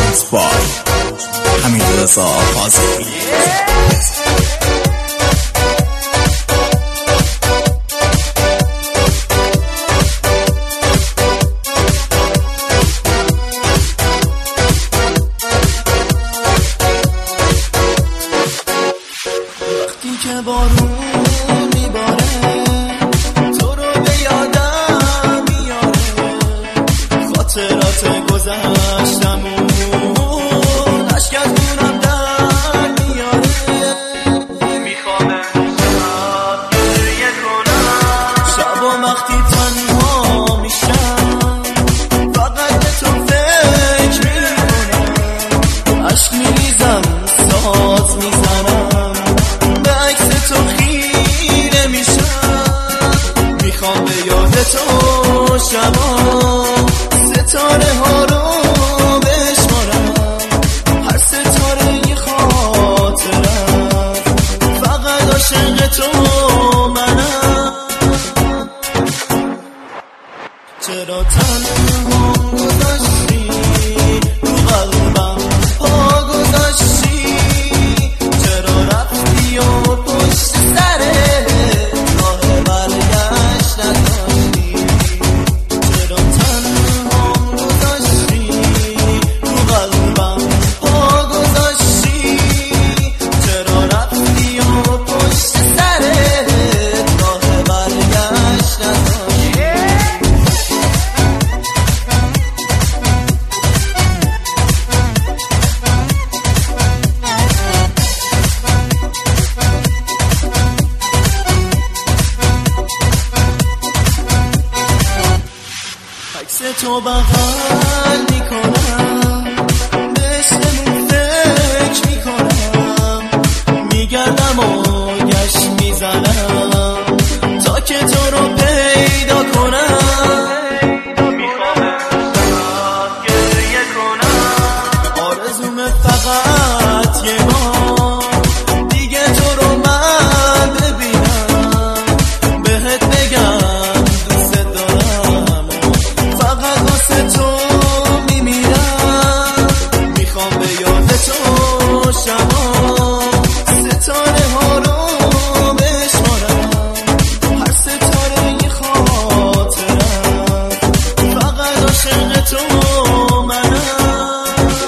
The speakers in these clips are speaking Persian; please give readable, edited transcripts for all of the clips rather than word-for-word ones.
Mixed by Hamid Reza Fazli. وقتی که بارون میباره تو رو به یادم میاره، خاطرات گذشتمون اشک از دونم در میاره. میخوام امشب گریه کنم، شبا وقتی تنها میشم فقط به تو فکر میکنم، عشق میریزم ساز میزنم به عکس تو خیره میشم. میخوام به یاد تو شبا ستاره ها رو بشمارم، هر ستاره یه خاطرم، فقط عاشق تو منم. چرا تنها گذاشتی رو قلبم پا گذاشتی، چرا رفتی و پشت سره راه برگشت نداشتی، چرا تنها گذاشتی رو قلبم پا گذاشتی، چرا رفتی و پشت سره راه برگشت نداشتی. عکس تو بغل میکنم، به اسممون فکر میکنم، میگردم و گشت میزنم تا که تو رو پیدا کنم. میخوام امشب گریه کنم، آرزومه فقط یه بار دیگه تو رو من ببینم، بهت بگم دوست دارم، فقط واسه تو میمیرم. میخوام به یاد تو شبا ستاره ها رو بشمارم، هر ستاره یه خاطرم، فقط عاشق تو منم.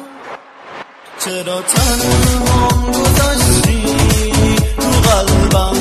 چرا تنها گذاشتی رو قلبم